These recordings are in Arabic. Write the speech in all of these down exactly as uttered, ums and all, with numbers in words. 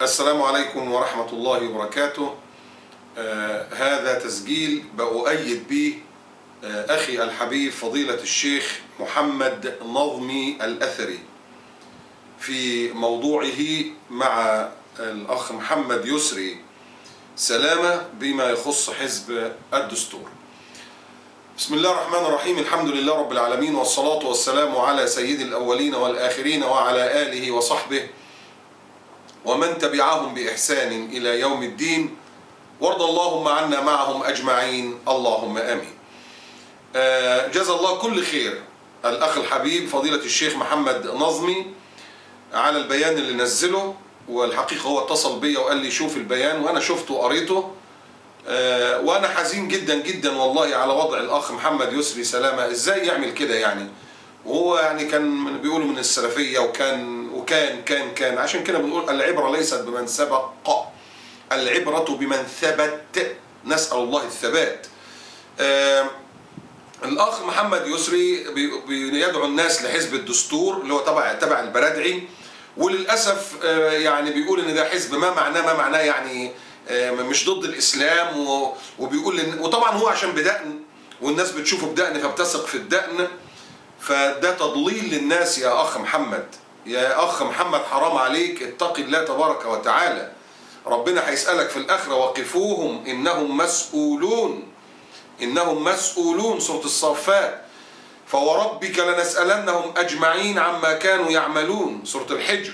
السلام عليكم ورحمة الله وبركاته. آه هذا تسجيل بأؤيد به آه أخي الحبيب فضيلة الشيخ محمد نظمي الأثري في موضوعه مع الأخ محمد يسري سلامة بما يخص حزب الدستور. بسم الله الرحمن الرحيم. الحمد لله رب العالمين، والصلاة والسلام على سيد الأولين والآخرين وعلى آله وصحبه ومن تبعهم بإحسان إلى يوم الدين، وارض اللهم عنا معهم أجمعين، اللهم آمين. آه جزا الله كل خير الأخ الحبيب فضيلة الشيخ محمد نظمي على البيان اللي نزله، والحقيقة هو اتصل بي وقال لي شوف البيان، وأنا شفته وقريته. آه وأنا حزين جدا جدا والله على وضع الأخ محمد يسري سلامة. إزاي يعمل كده يعني؟ وهو يعني كان بيقولوا من السلفية وكان وكان كان كان عشان كده بنقول العبرة ليست بمن سبق، العبرة بمن ثبت. نسأل الله الثبات. آه الأخ محمد يسري بيدعو الناس لحزب الدستور اللي هو تبع تبع البرادعي، وللأسف آه يعني بيقول إن ده حزب ما معناه ما معناه يعني آه مش ضد الإسلام، وبيقول إن وطبعا هو عشان بدقن والناس بتشوفه بدقن فبتثق في الدقن، فده تضليل للناس. يا أخ محمد يا أخ محمد حرام عليك، اتق الله تبارك وتعالى. ربنا هيسألك في الآخرة وقفوهم إنهم مسؤولون، إنهم مسؤولون، سورة الصافات. فوربك لنسألنهم أجمعين عما كانوا يعملون، سورة الحجر.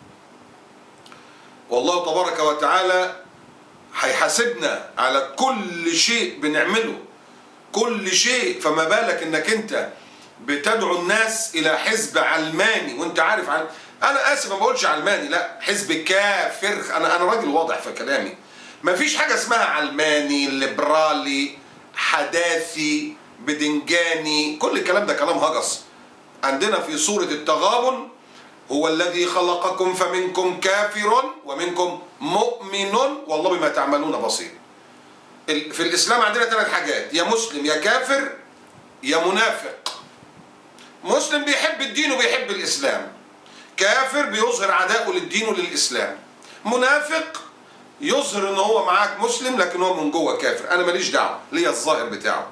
والله تبارك وتعالى هيحاسبنا على كل شيء بنعمله، كل شيء. فما بالك إنك أنت بتدعو الناس الى حزب علماني وانت عارف عن... انا اسف ما بقولش علماني، لا، حزب كافر. انا انا راجل واضح في كلامي. ما فيش حاجه اسمها علماني، ليبرالي، حداثي، بدنجاني، كل الكلام ده كلام هجس. عندنا في سوره التغابن هو الذي خلقكم فمنكم كافر ومنكم مؤمن والله بما تعملون بصير. في الاسلام عندنا ثلاث حاجات: يا مسلم يا كافر يا منافق. مسلم بيحب الدين وبيحب الإسلام، كافر بيظهر عداءه للدين وللإسلام، منافق يظهر ان هو معاك مسلم لكن هو من جوه كافر. انا ماليش دعوه، ليا الظاهر بتاعه.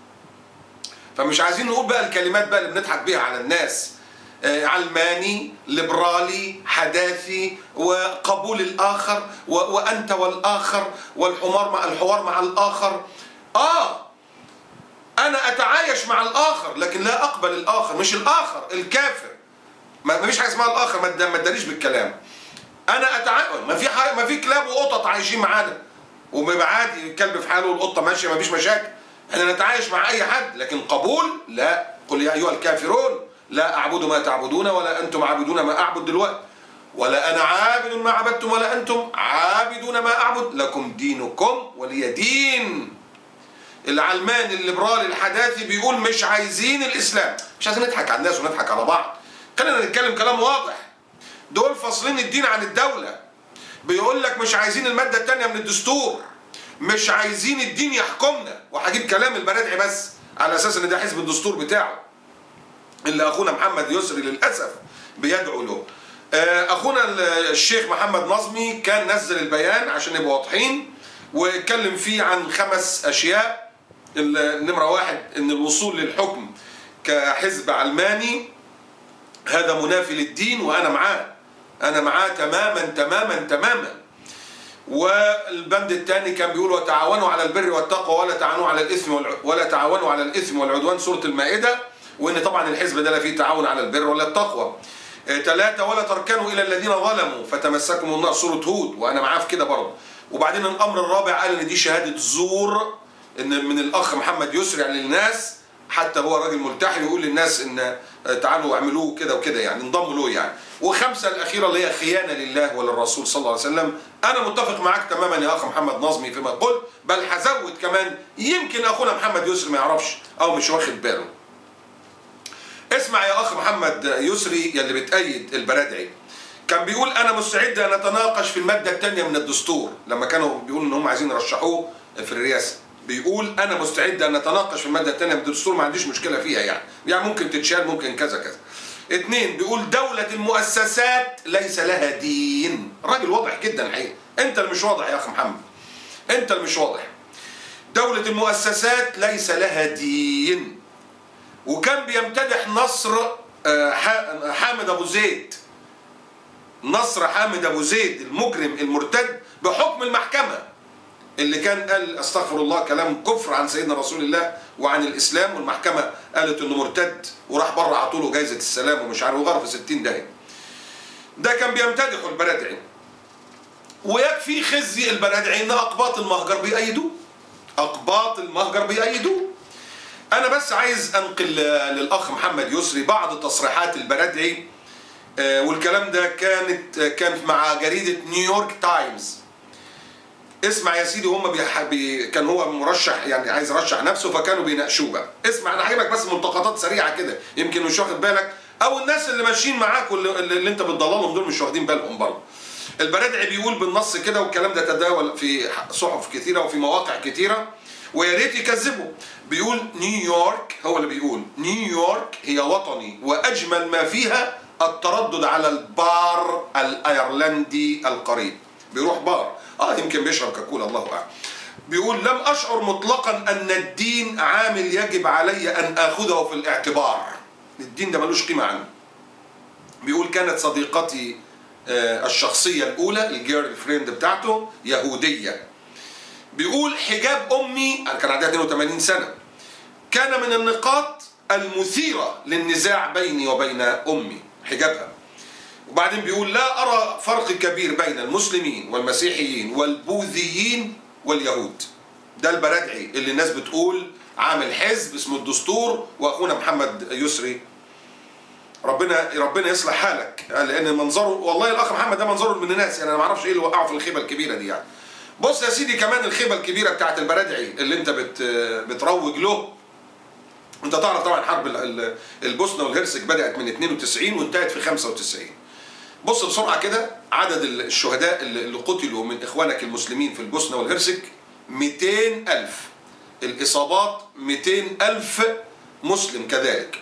فمش عايزين نقول بقى الكلمات بقى اللي بنضحك بيها على الناس، آه علماني، ليبرالي، حداثي، وقبول الآخر، و... وأنت والآخر، والحوار مع الحوار مع الآخر. آه أنا أتعايش مع الآخر لكن لا أقبل الآخر، مش الآخر الكافر. ما فيش حاجة اسمها الآخر، ما تداريش بالكلام. أنا أتعايش، ما في حاجة، ما في كلاب وقطط عايشين معانا وبيبقى عادي، الكلب في حاله والقطة ماشية، ما فيش مشاكل. احنا نتعايش مع أي حد، لكن قبول لا. قل يا أيها الكافرون لا أعبد ما تعبدون ولا أنتم عابدون ما أعبد دلوقتي، ولا أنا عابد ما عبدتم ولا أنتم عابدون ما أعبد، لكم دينكم ولي دين. العلماني الليبرالي الحداثي بيقول مش عايزين الاسلام. مش عايزين نضحك على الناس ونضحك على بعض، خلينا نتكلم كلام واضح. دول فاصلين الدين عن الدوله. بيقول لك مش عايزين الماده الثانيه من الدستور، مش عايزين الدين يحكمنا. وهجيب كلام البرادعي بس على اساس ان ده حزب الدستور بتاعه اللي اخونا محمد يسري للاسف بيدعو له. اخونا الشيخ محمد نظمي كان نزل البيان عشان نبقى واضحين، واتكلم فيه عن خمس اشياء. النمرة واحد ان الوصول للحكم كحزب علماني هذا منافي للدين، وانا معاه، انا معاه تماما تماما تماما. والبند الثاني كان بيقول وتعاونوا على البر والتقوى ولا تعاونوا على الاثم ولا تعاونوا على الاثم والعدوان، سورة المائدة. وان طبعا الحزب ده لا فيه تعاون على البر ولا التقوى. ثلاثة ولا تركنوا الى الذين ظلموا فتمسكم النار، سورة هود، وانا معاه في كده برضه. وبعدين الامر الرابع قال ان دي شهادة زور ان من الاخ محمد يسري للناس، حتى هو راجل ملتحي يقول للناس ان تعالوا اعملوه كده وكده، يعني انضموا له يعني. وخمسه الاخيره اللي هي خيانه لله وللرسول صلى الله عليه وسلم. انا متفق معاك تماما يا اخ محمد نظمي فيما قلت، بل هزود كمان، يمكن اخونا محمد يسري ما يعرفش او مش واخد باله. اسمع يا اخ محمد يسري يلي بتأيد البرادعي، كان بيقول انا مستعد ان اتناقش في الماده الثانيه من الدستور لما كانوا بيقولوا ان هم عايزين يرشحوه في الرئاسه. بيقول انا مستعد ان نتناقش في الماده الثانيه من الدستور، ما عنديش مشكله فيها، يعني يعني ممكن تتشال، ممكن كذا كذا. اتنين بيقول دولة المؤسسات ليس لها دين. الراجل واضح جدا الحقيقة، انت اللي مش واضح يا اخ محمد، انت اللي مش واضح. دولة المؤسسات ليس لها دين. وكان بيمتدح نصر حامد ابو زيد، نصر حامد ابو زيد المجرم المرتد بحكم المحكمة، اللي كان قال استغفر الله كلام كفر عن سيدنا رسول الله وعن الاسلام، والمحكمة قالت انه مرتد وراح بره عطوله جايزة السلام ومش عارف وغرف ستين داهية. ده كان بيمتدحه البرادعي. ويكفي خزي البرادعي ان اقباط المهجر بيأيدوه، اقباط المهجر بيأيدوه. انا بس عايز انقل للاخ محمد يسري بعض تصريحات البرادعي، والكلام ده كانت كان مع جريدة نيويورك تايمز. اسمع يا سيدي، هم بي... كان هو مرشح يعني عايز يرشح نفسه فكانوا بيناقشوه بقى. اسمع انا هجيبك بس ملتقطات سريعه كده يمكن مش واخد بالك، او الناس اللي ماشيين معاك واللي اللي انت بتضللهم دول مش واخدين بالهم برضه. البرادعي بيقول بالنص كده، والكلام ده تداول في صحف كثيره وفي مواقع كثيره ويا ريت يكذبوا. بيقول نيويورك، هو اللي بيقول نيويورك هي وطني واجمل ما فيها التردد على البار الايرلندي القريب. بيروح بار اه يمكن بيشرب كاكولا الله اعلم. بيقول لم اشعر مطلقا ان الدين عامل يجب علي ان اخذه في الاعتبار. الدين ده ملوش قيمه عنه. بيقول كانت صديقتي الشخصيه الاولى الجيرل فريند بتاعته يهوديه. بيقول حجاب امي، كان عندها اثنين وثمانين سنه، كان من النقاط المثيره للنزاع بيني وبين امي، حجابها. وبعدين بيقول لا أرى فرق كبير بين المسلمين والمسيحيين والبوذيين واليهود. ده البرادعي اللي الناس بتقول عامل حزب اسمه الدستور، وأخونا محمد يسري ربنا ربنا يصلح حالك، لأن منظره والله الأخ محمد ده منظره من الناس يعني أنا ما أعرفش إيه اللي وقعه في الخيبة الكبيرة دي يعني. بص يا سيدي كمان الخيبة الكبيرة بتاعت البرادعي اللي أنت بت بتروج له. أنت تعرف طبعا حرب البوسنة والهرسك بدأت من اثنين وتسعين وانتهت في خمسة وتسعين. بص بسرعة كده عدد الشهداء اللي قتلوا من إخوانك المسلمين في البوسنة والهرسك مئتين ألف، الإصابات مئتين ألف مسلم كذلك،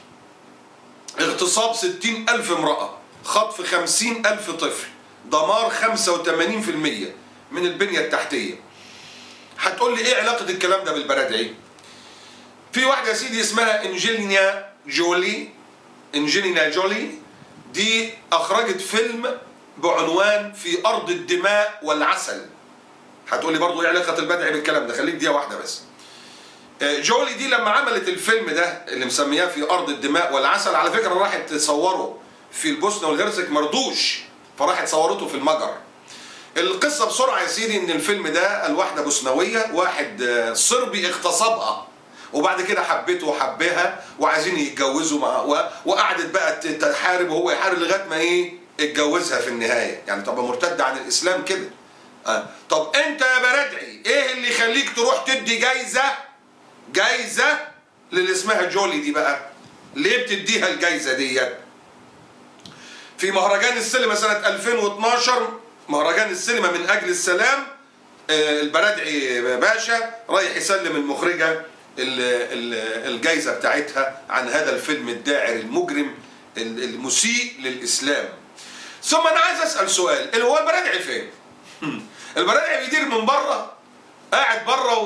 اغتصاب ستين ألف امرأة، خطف خمسين ألف طفل، دمار خمسة وثمانين بالمئة من البنية التحتية. هتقول لي إيه علاقة الكلام ده بالبرادعي؟ في واحدة يا سيدي اسمها إنجيلينا جولي، إنجيلينا جولي دي أخرجت فيلم بعنوان في أرض الدماء والعسل. هتقولي برضو إيه علاقة البدعي بالكلام ده؟ خليك دقيقة واحدة بس. جولي دي لما عملت الفيلم ده اللي مسمياه في أرض الدماء والعسل، على فكرة راحت تصوره في البوسنة والهرسك مرضوش، فراحت صورته في المجر. القصة بسرعة يا سيدي إن الفيلم ده الواحدة بوسنوية، واحد صربي اغتصبها وبعد كده حبته وحبها وعايزين يتجوزوا معاه، وقعدت بقى تحارب وهو يحارب لغايه ما ايه اتجوزها في النهايه. يعني طب مرتد عن الاسلام كده. آه. طب انت يا برادعي ايه اللي يخليك تروح تدي جايزه جايزه للي اسمها جولي دي بقى؟ ليه بتديها الجايزه ديت؟ في مهرجان السينما سنه ألفين واثناشر، مهرجان السينما من اجل السلام، آه البرادعي باشا رايح يسلم المخرجه الجايزة بتاعتها عن هذا الفيلم الداعر المجرم المسيء للإسلام. ثم أنا عايز أسأل سؤال، اللي هو البرادعي فين؟ البرادعي بيدير من بره، قاعد بره،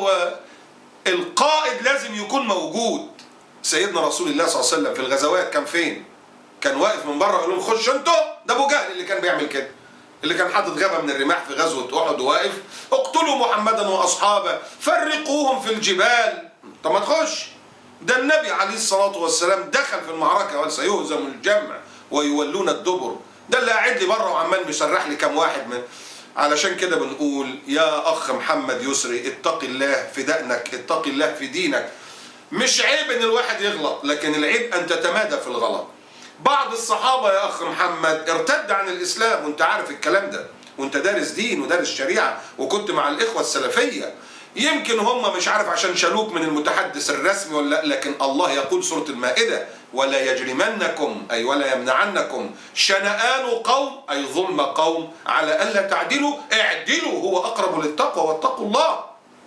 والقائد لازم يكون موجود. سيدنا رسول الله صلى الله عليه وسلم في الغزوات كان فين؟ كان واقف من بره يقول لهم خش انتوا. ده أبو جهل اللي كان بيعمل كده، اللي كان حاطط غابة من الرماح في غزوة أحد وواقف اقتلوا محمدا وأصحابه فرقوهم في الجبال. طب ما تخش. ده النبي عليه الصلاة والسلام دخل في المعركة وسيهزم الجمع ويولون الدبر. ده اللي قاعد لي بره وعمال مسرح لي كام واحد من. علشان كده بنقول يا أخ محمد يسري اتق الله في دقنك، اتق الله في دينك. مش عيب ان الواحد يغلط، لكن العيب ان تتمادى في الغلط. بعض الصحابة يا أخ محمد ارتد عن الإسلام، وانت عارف الكلام ده، وانت دارس دين ودارس شريعة وكنت مع الإخوة السلفية. يمكن هم مش عارف عشان شالوك من المتحدث الرسمي ولا لا، لكن الله يقول سورة المائدة ولا يجرمنكم أي ولا يمنعنكم شنآن قوم أي ظلم قوم على ألا تعدلوا اعدلوا هو أقرب للتقوى واتقوا الله.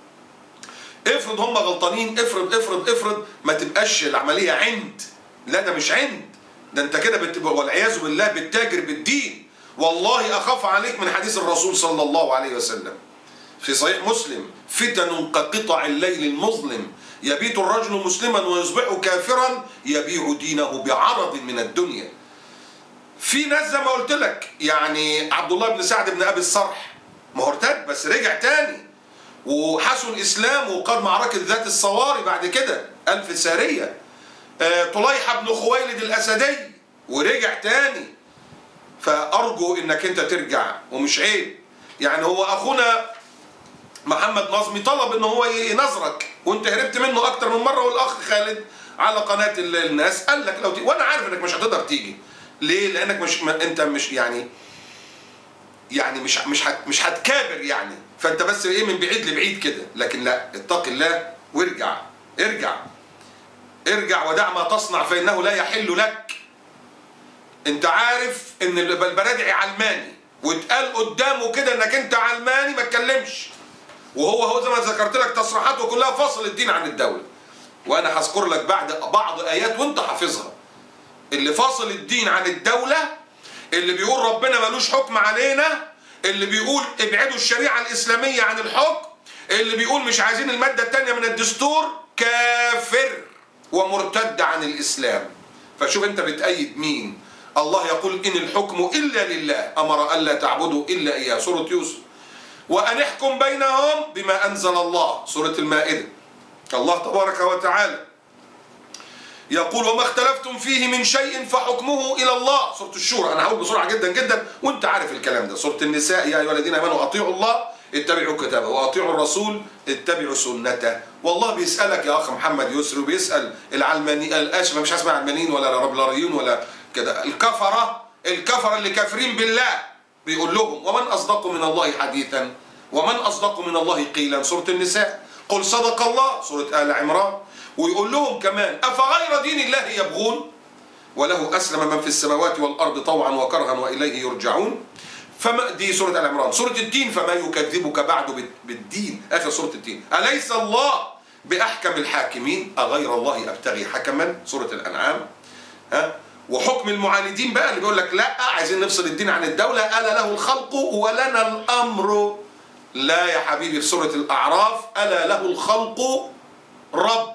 افرض هم غلطانين، افرض افرض افرض ما تبقاش العملية عند. لا ده مش عند، ده انت كده بتبقى والعياذ بالله بتتاجر بالدين. والله اخاف عليك من حديث الرسول صلى الله عليه وسلم في صحيح مسلم: فتن كقطع الليل المظلم، يبيت الرجل مسلما ويصبح كافرا يبيع دينه بعرض من الدنيا. في ناس زي ما قلت لك، يعني عبد الله بن سعد بن ابي الصرح ما هو ارتد بس رجع تاني وحسن اسلامه وقاد معركه ذات الصواري بعد كده الف ساريه. آه طليحه بن خويلد الاسدي ورجع تاني. فارجو انك انت ترجع ومش عيب. يعني هو اخونا محمد نظمي طلب ان هو ينظرك وانت هربت منه اكتر من مره، والاخ خالد على قناه الناس قال لك لو تيجي، وانا عارف انك مش هتقدر تيجي. ليه؟ لانك مش انت مش يعني يعني مش مش هت مش هتكابر يعني، فانت بس ايه من بعيد لبعيد كده. لكن لا، اتق الله وارجع ارجع ارجع ودع ما تصنع فانه لا يحل لك. انت عارف ان البلبرادعي علماني واتقال قدامه كده انك انت علماني ما تكلمش، وهو هو زي ما ذكرت لك تصريحاته كلها فصل الدين عن الدوله. وانا هذكر لك بعد بعض ايات وانت حافظها. اللي فاصل الدين عن الدوله، اللي بيقول ربنا ملوش حكم علينا، اللي بيقول ابعدوا الشريعه الاسلاميه عن الحكم، اللي بيقول مش عايزين الماده الثانيه من الدستور، كافر ومرتد عن الاسلام. فشوف انت بتأيد مين. الله يقول ان الحكم الا لله، امر الا تعبدوا الا اياه، سوره يوسف. وان احكم بينهم بما انزل الله، سوره المائده. الله تبارك وتعالى يقول وما اختلفتم فيه من شيء فحكمه الى الله، سوره الشورى. انا هقول بسرعه جدا جدا وانت عارف الكلام ده. سوره النساء: يا ايها الذين امنوا اطيعوا الله اتبعوا كتابه واطيعوا الرسول اتبعوا سنته. والله بيسالك يا اخ محمد يسري، وبيسال العلماني الاشبه، مش اسمها علمانيين ولا ربلاريون ولا كده، الكفره الكفره اللي كافرين بالله، بيقول لهم ومن اصدق من الله حديثا ومن اصدق من الله قيلا، سوره النساء. قل صدق الله، سوره ال عمران. ويقول لهم كمان افغير دين الله يبغون وله اسلم من في السماوات والارض طوعا وكرها واليه يرجعون. فما دي سوره ال عمران. سوره التين: فما يكذبك بعد بالدين، اخر سوره التين. اليس الله باحكم الحاكمين اغير الله ابتغي حكما، سوره الانعام. ها؟ وحكم المعاندين بقى اللي بيقول لك لا عايزين نفصل الدين عن الدوله: الا له الخلق ولنا الامر. لا يا حبيبي، في سوره الاعراف: الا له الخلق رب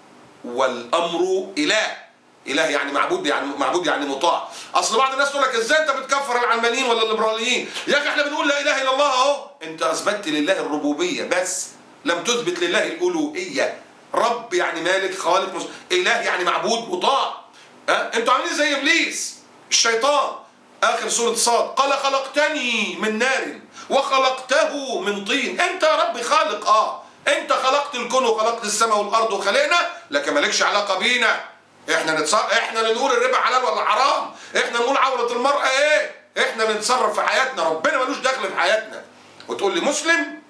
والامر اله. اله يعني معبود، يعني معبود يعني مطاع. اصل بعض الناس تقول لك ازاي انت بتكفر العلمانيين ولا الليبراليين؟ يا اخي احنا بنقول لا اله الا الله اهو. انت اثبتت لله الربوبيه بس لم تثبت لله الالوهيه. رب يعني مالك خالق مصر. اله يعني معبود مطاع. ها؟ انتوا عاملين زي ابليس الشيطان. اخر سوره صاد: قال خلقتني من نار وخلقته من طين. انت يا رب خالق، اه انت خلقت الكون وخلقت السماء والارض وخلقنا، لكن مالكش علاقه بينا. احنا نتص... احنا اللي نقول الربا حلال ولا حرام، احنا نقول عوره المراه ايه، احنا اللي نتصرف في حياتنا، ربنا ملوش دخل في حياتنا. وتقول لي مسلم؟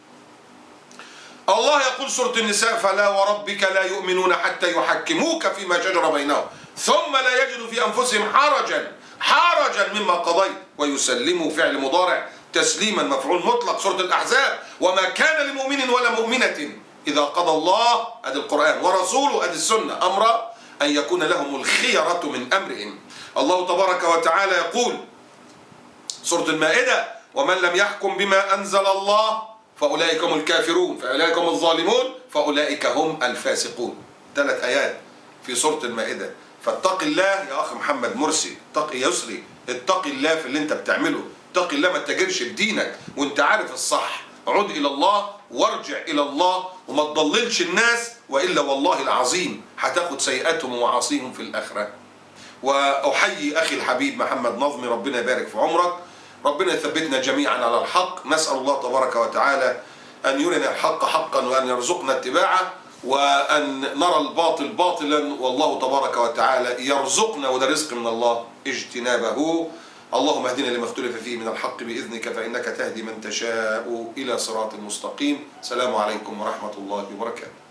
الله يقول سوره النساء: فلا وربك لا يؤمنون حتى يحكموك فيما شجر بينهم ثم لا يجدوا في انفسهم حرجا حرجا مما قضيت ويسلموا، فعل مضارع تسليما مفعول مطلق، سورة الأحزاب. وما كان لمؤمن ولا مؤمنة إذا قضى الله، أدي القرآن، ورسوله، أدي السنة، أمرا أن يكون لهم الخيرة من أمرهم. الله تبارك وتعالى يقول سورة المائدة: ومن لم يحكم بما أنزل الله فأولئك هم الكافرون فأولئك هم الظالمون فأولئك هم الفاسقون. ثلاث آيات في سورة المائدة. فاتق الله يا أخ محمد مرسي، اتق يسري، اتق الله في اللي انت بتعمله، اتق الله ما تتاجرش بدينك وانت عارف الصح. عد إلى الله وارجع إلى الله وما تضللش الناس، وإلا والله العظيم هتاخد سيئاتهم ومعاصيهم في الآخرة. وأحيي أخي الحبيب محمد نظمي، ربنا يبارك في عمرك، ربنا يثبتنا جميعا على الحق. نسأل الله تبارك وتعالى أن يرنا الحق حقا وأن يرزقنا اتباعه، وأن نرى الباطل باطلا، والله تبارك وتعالى يرزقنا، وده رزق من الله، اجتنابه. اللهم اهدنا لما اختلف فيه من الحق بإذنك فإنك تهدي من تشاء إلى صراط مستقيم. السلام عليكم ورحمة الله وبركاته.